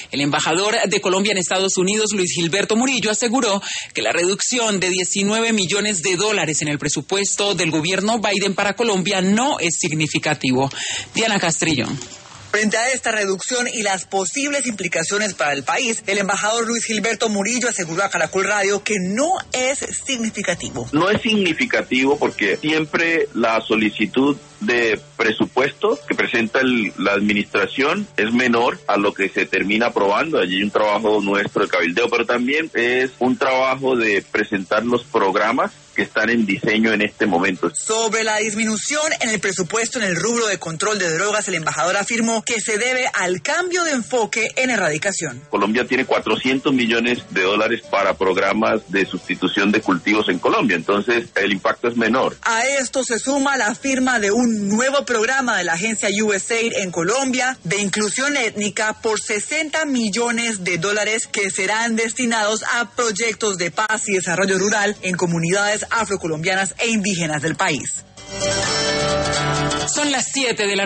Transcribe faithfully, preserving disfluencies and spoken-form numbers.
El embajador de Colombia en Estados Unidos, Luis Gilberto Murillo, aseguró que la reducción de diecinueve millones de dólares en el presupuesto del gobierno Biden para Colombia no es significativo. Diana Castrillo. Frente a esta reducción y las posibles implicaciones para el país, el embajador Luis Gilberto Murillo aseguró a Caracol Radio que no es significativo. No es significativo porque siempre la solicitud de presupuesto que presenta el, la administración es menor a lo que se termina aprobando. Allí hay un trabajo nuestro de cabildeo, pero también es un trabajo de presentar los programas que están en diseño en este momento. Sobre la disminución en el presupuesto en el rubro de control de drogas, el embajador afirmó que se debe al cambio de enfoque en erradicación. Colombia tiene cuatrocientos millones de dólares para programas de sustitución de cultivos en Colombia, entonces el impacto es menor. A esto se suma la firma de un nuevo programa de la agencia U S A I D en Colombia de inclusión étnica por sesenta millones de dólares que serán destinados a proyectos de paz y desarrollo rural en comunidades afrocolombianas e indígenas del país. Son las siete de la